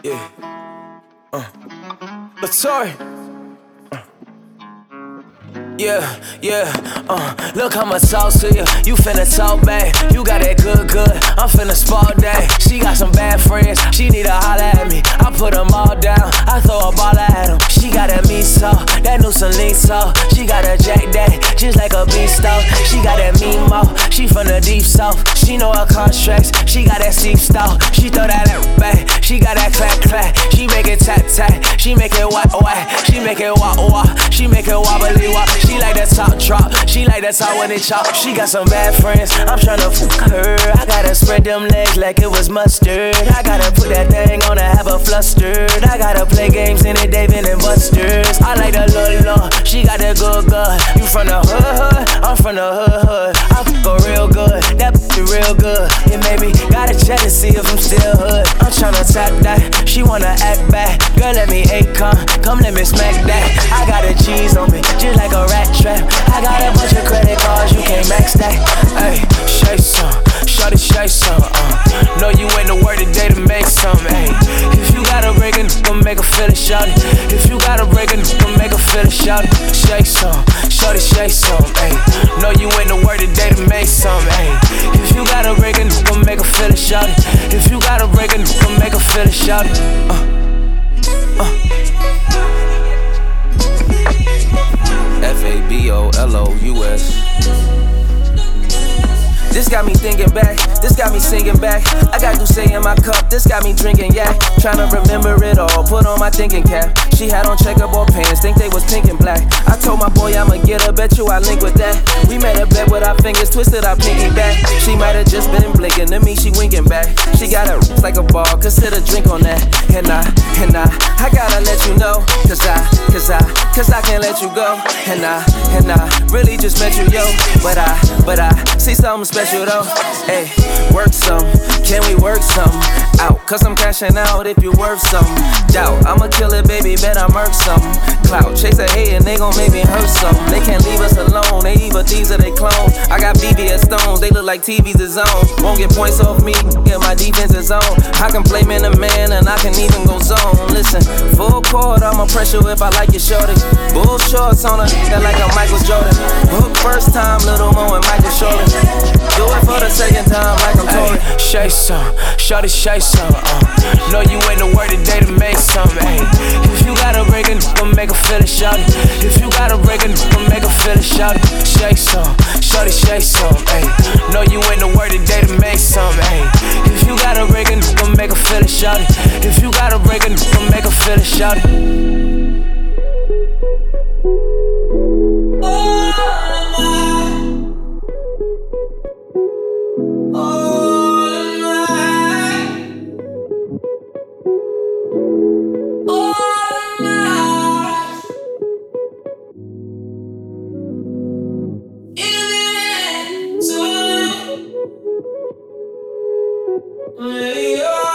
Yeah. Latory. Look, I'ma talk to you. You finna talk back. You got that good. I'm finna sport that. She got some bad friends. She need to holler at me. I put them all down. I throw a ball at them. She got that meat sauce, that new Celine sauce. She got a Jack that, just like a beanstalk. She got that mean mouth. She from the deep south. She know her contracts. She got that steep style. She throw that back. She got that clack. She make it tap. She make it whack. She make it wah. She make it wobbly wop. She like that top drop. She like that top when it chop. She got some bad friends. I'm tryna fuck her. I gotta spread them legs like it was mustard. I gotta put that thing on her, have her flustered. I gotta play games in it, David and Buster's. I like the little. She got that good. You from the hood? I'm from the hood. I go real good. That be real good. It made me gotta check to see if I'm still hood. I'm tryna tap that. She wanna act back. Girl, let me Akon. Come let me smack that. I got a cheese on me, just like a rat trap. I got a bunch of credit cards, you can't max that. Ay, shake some, shawty shake some. Know you ain't the word today to make some. Ay, if you got a break, gon' make a feel it, shawty. If you got a break, gon' make a feel it, shawty. Shake some, shawty shake some. Ay, know you ain't the word today to make some. Ay, if you got a break, gon' make a feel it, shawty. If you got a break, gon' make a feel it, shawty. FABOLOUS. This got me thinking back, this got me singing back. I got Douce in my cup, this got me drinking yak. Tryna remember it all, put on my thinking cap. She had on checkerboard pants, think they was pink and black. I told my boy I'ma get her, bet you I link with that. We made a bet with our fingers, twisted our pinky back. She might have just been blinking, to me she winking back. She got her like a ball, consider drink on that. And I gotta let you know, cause I can't let you go. And I really just met you, yo. But I see something special though. Hey, work some, can we work some out? Cause I'm cashing out if you worth some doubt. I'ma kill it, baby, bet I murk some clout. Chase a hate and they gon' make me hurt some. They can't leave us alone, they evil thieves or they clone. I got BBS stones, they look like TV's a zone. Won't get points off me, get my defense is on. I can play man to man and I can even go zone. Listen, full court, I'ma pressure if I like it, shorty. Bull shorts on her, that like a Michael Jordan. Hook first time, little more and Michael Jordan. Do it for the second time like I'm Tory. Shake some, shawty shake some. Know you ain't the word today to make some. Ay, if you got a break, gon' make a feel it, shawty. If you got a break, gon' make a feel it, shawty. Shake some, shawty shake some. Ay, know you ain't the word today to make some. Ay, if you got a break, gon' make a feel it, shawty. If you got a break, gon' make a feel it, shawty. Yeah.